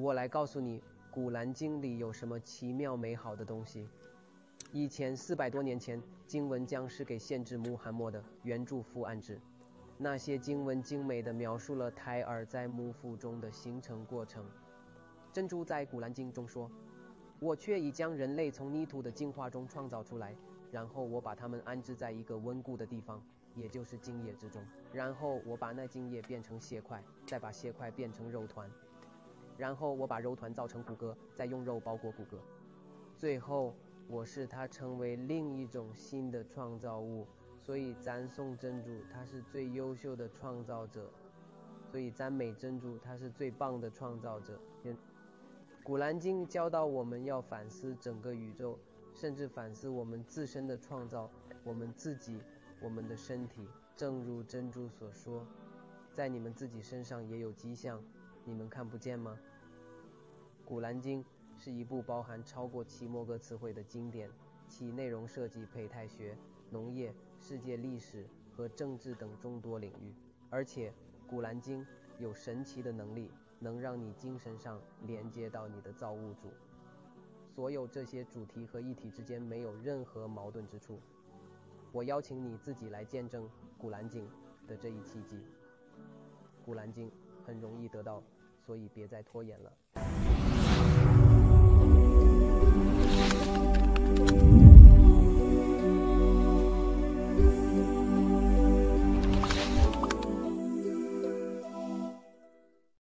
我来告诉你，《古兰经》里有什么奇妙美好的东西。以前400多年前，经文将是给先知穆罕默德原著父安置。那些经文精美地描述了胎儿在母腹中的形成过程。真主在《古兰经》中说：“我却已将人类从泥土的精华中创造出来，然后我把他们安置在一个稳固的地方，也就是精液之中。然后我把那精液变成血块，再把血块变成肉团，然后我把肉团造成骨骼，再用肉包裹骨骼。最后我使它成为另一种新的创造物。所以赞颂真主，他是最优秀的创造者。所以赞美真主，他是最棒的创造者。古兰经教导我们要反思整个宇宙，甚至反思我们自身的创造，我们自己，我们的身体。正如真主所说，在你们自己身上也有迹象，你们看不见吗？古兰经是一部包含超过7万个词汇的经典，其内容涉及胚胎学、农业、世界历史和政治等众多领域。而且古兰经有神奇的能力，能让你精神上连接到你的造物主。所有这些主题和议题之间没有任何矛盾之处。我邀请你自己来见证古兰经的这一奇迹。古兰经很容易得到，所以别再拖延了。